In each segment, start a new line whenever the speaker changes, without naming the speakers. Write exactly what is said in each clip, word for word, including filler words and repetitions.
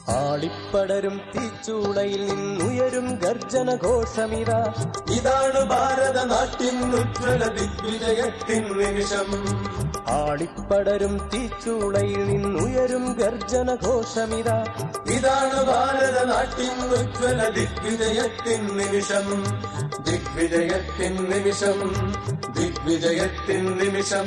ആളിപ്പടരും തീച്ചൂളയിൽ നിന്നുയരും ഗർജനഘോഷമിതാ.
ഇതാണ് ഭാരതനാട്ടിൻ ഉജ്ജ്വല ദിഗ്വിജയത്തിൻ നിമിഷം.
ആളിപ്പടരും തീച്ചൂളയിൽ നിന്നുയരും ഗർജനഘോഷമിതാ.
ഇതാണ് ഭാരതനാട്ടിൻ ഉജ്ജ്വല ദിഗ്വിജയത്തിൻ നിമിഷം. ദിഗ്വിജയത്തിൻ നിമിഷം. ദിഗ്വിജയത്തിൻ നിമിഷം.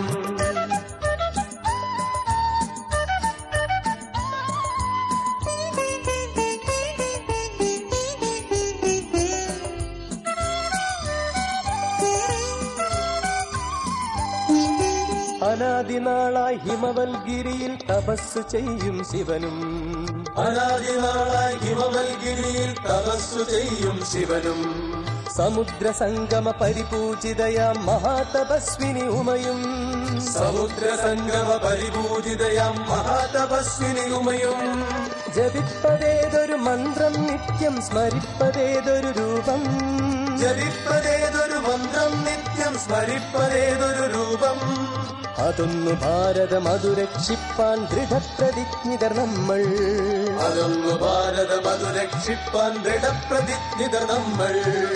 അനാദിനാളായി ഹിമവൽഗിരിയിൽ തപസ് ചെയ്യും ശിവനും.
അനാദിനാളായി ഹിമവൽഗിരിയിൽ തപസ്സു ചെയ്യും ശിവനും.
സമുദ്ര സംഗമ പരിപൂജിതയാം മഹാതപസ്വിനി ഉമയും.
സമുദ്ര സംഗമ പരിപൂജിതയാം മഹാതപസ്വിനി ഉമയും.
ജപിപ്പതേതൊരു മന്ത്രം നിത്യം സ്മരിപ്പതേതൊരു രൂപം.
ജപിപ്പതേതൊരു മന്ത്രം നിത്യം സ്മരിപ്പതേതൊരു രൂപം.
അതൊന്നു ഭാരതം അതു രക്ഷിപ്പാൻ ദൃഢപ്രതിജ്ഞിതർ നമ്മൾ.
അതൊന്നു ഭാരതം അതു രക്ഷിപ്പാൻ ദൃഢപ്രതിജ്ഞിതർ നമ്മൾ.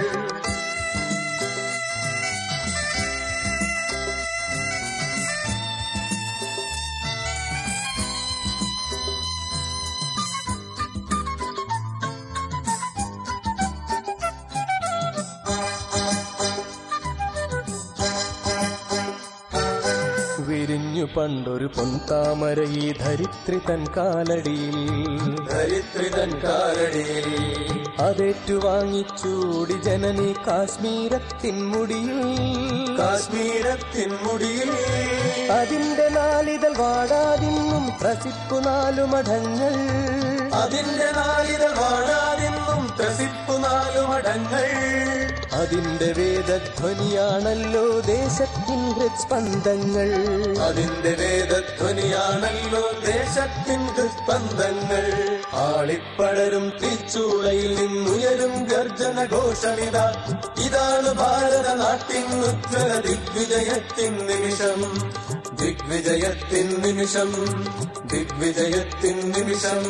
വിരിഞ്ഞു പണ്ടൊരു പൊൻതാമര ഈ ധരിത്രി തൻ കാലടിയിൽ.
ധരിത്രി തൻ കാലടിയിൽ
അതേറ്റുവാങ്ങിച്ചൂടി ജനനി കാശ്മീരത്തിൻ മുടിയിൽ.
കാശ്മീരത്തിൻ മുടിയിൽ
അതിന്റെ നാളിതൾ വാടാതിന്നും ത്രസിപ്പു നാലു മഠങ്ങൾ.
അതിന്റെ നാളിതൾ വാടാതിന്നും ത്രസിപ്പു നാലു മഠങ്ങൾ.
അതിന്റെ വേദധ്വനിയാണല്ലോ ദേശത്തിൻ ഹൃസ്പന്ദങ്ങൾ.
അതിന്റെ വേദധ്വനിയാണല്ലോ ദേശത്തിൻ ഹൃസ്പന്ദങ്ങൾ.
ആളിപ്പടരും തീച്ചൂളയിൽ നിന്നുയരും ഗർജനഘോഷമിതാ.
ഇതാണ് ഭാരതനാട്ടിൻ ഉജ്ജ്വല ദിഗ്വിജയത്തിൻ നിമിഷം. ദിഗ്വിജയത്തിൻ നിമിഷം. ദിഗ്വിജയത്തിൻ നിമിഷം.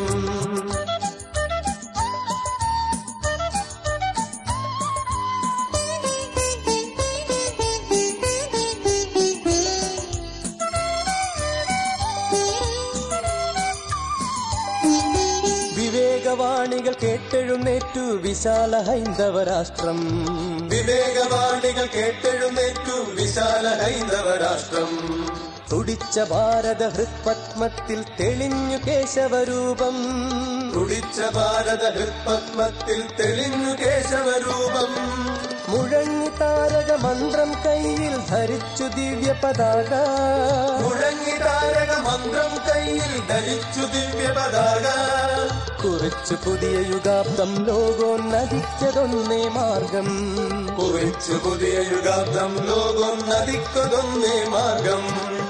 വിവേകവാണികൾ കേട്ടെഴുന്നേറ്റു വിശാല ഹൈന്ദവ രാഷ്ട്രം.
വിവേകവാണികൾ കേട്ടെഴുന്നേറ്റു വിശാല ഹൈന്ദവ രാഷ്ട്രം.
തുടിച്ച ഭാരത ഹൃത്പത്മത്തിൽ തെളിഞ്ഞു കേശവരൂപം.
തുടിച്ച ഭാരത ഹൃത്പത്മത്തിൽ തെളിഞ്ഞു കേശവരൂപം.
മുഴങ്ങി താരക മന്ത്രം കയ്യിൽ ധരിച്ചു ദിവ്യ പതാക.
മുഴങ്ങി താരക മന്ത്രം കയ്യിൽ ധരിച്ചു ദിവ്യ പതാക.
കുറിച്ചു പുതിയ യുഗാബ്ദം ലോകോന്നതിക്കതൊന്നേ മാർഗം.
കുറിച്ചു പുതിയ യുഗാബ്ദം ലോകോന്നതിക്കതൊന്നേ മാർഗം.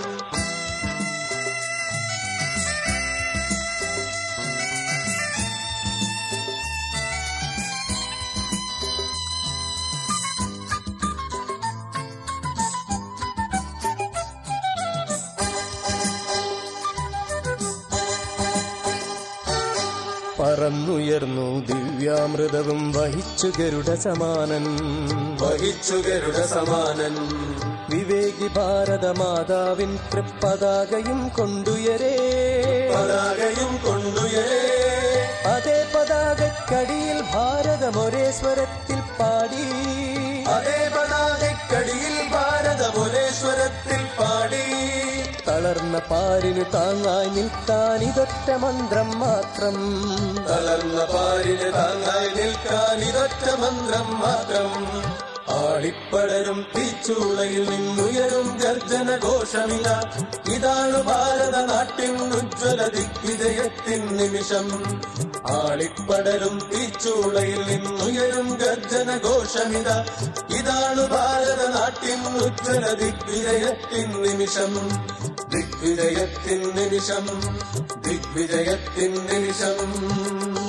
പറന്നുയർന്നു ദിവ്യാമൃതവും വഹിച്ചു ഗരുഡ സമാനൻ.
വഹിച്ചു ഗരുഡ സമാനൻ.
വിവേകി ഭാരത മാതാവിൻ തൃപ്പതാകയും കൊണ്ടുയരേ.
പതാകയും കൊണ്ടുയരേ.
അതേ പതാകക്കടിയിൽ ഭാരതമൊരേ സ്വരത്തിൽ പാടി.
അതേ പതാകക്കടിയിൽ ഭാരതമൊരേ സ്വരത്തിൽ പാടി.
തളർന്ന പാരിനു താങ്ങായി നിൽക്കാൻ ഇതൊറ്റ മന്ത്രം മാത്രം.
തളർന്ന പാരിന് താങ്ങായി നിൽക്കാൻ ഇതൊറ്റ മന്ത്രം മാത്രം. ആളിപ്പടരും തീച്ചൂളയിൽ നിന്നുയരും ഗർജനഘോഷമിത. ഇതാണ് ഭാരതനാട്ടിൻ ഉജ്ജ്വല ദിഗ്വിജയത്തിൻ നിമിഷം. ആളിപ്പടരും തീച്ചൂളയിൽ നിന്നുയരും ഗർജനഘോഷമിത. ഇതാണ് ഭാരതനാട്ടിൻ ഉജ്ജ്വല ദിഗ്വിജയത്തിൻ നിമിഷം. ദിഗ്വിജയത്തിൻ നിമിഷം. ദിഗ്വിജയത്തിൻ നിമിഷം.